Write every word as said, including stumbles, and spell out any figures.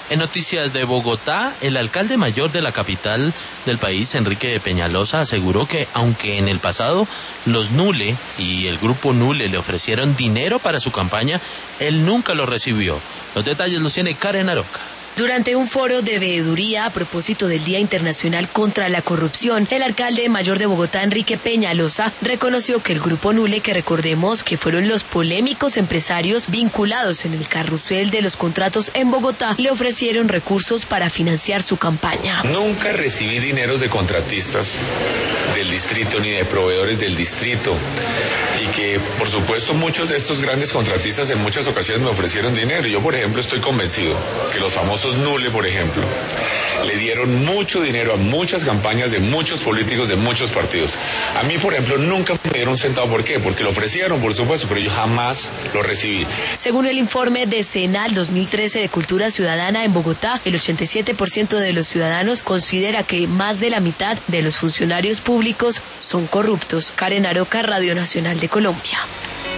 En noticias de Bogotá, el alcalde mayor de la capital del país, Enrique Peñalosa, aseguró que aunque en el pasado los Nule y el grupo Nule le ofrecieron dinero para su campaña, él nunca lo recibió. Los detalles los tiene Karen Aroca. Durante un foro de veeduría a propósito del Día Internacional contra la Corrupción, el alcalde mayor de Bogotá, Enrique Peñalosa, reconoció que el grupo Nule, que recordemos que fueron los polémicos empresarios vinculados en el carrusel de los contratos en Bogotá, le ofrecieron recursos para financiar su campaña. Nunca recibí dineros de contratistas del distrito ni de proveedores del distrito, y que por supuesto muchos de estos grandes contratistas en muchas ocasiones me ofrecieron dinero. Yo, por ejemplo, estoy convencido que los famosos Nule, por ejemplo, le dieron mucho dinero a muchas campañas de muchos políticos de muchos partidos. A mí, por ejemplo, nunca me dieron un centavo. ¿Por qué? Porque lo ofrecieron, por supuesto, pero yo jamás lo recibí. Según el informe de Senal dos mil trece de Cultura Ciudadana en Bogotá, el ochenta y siete por ciento de los ciudadanos considera que más de la mitad de los funcionarios públicos son corruptos. Karen Aroca, Radio Nacional de Colombia.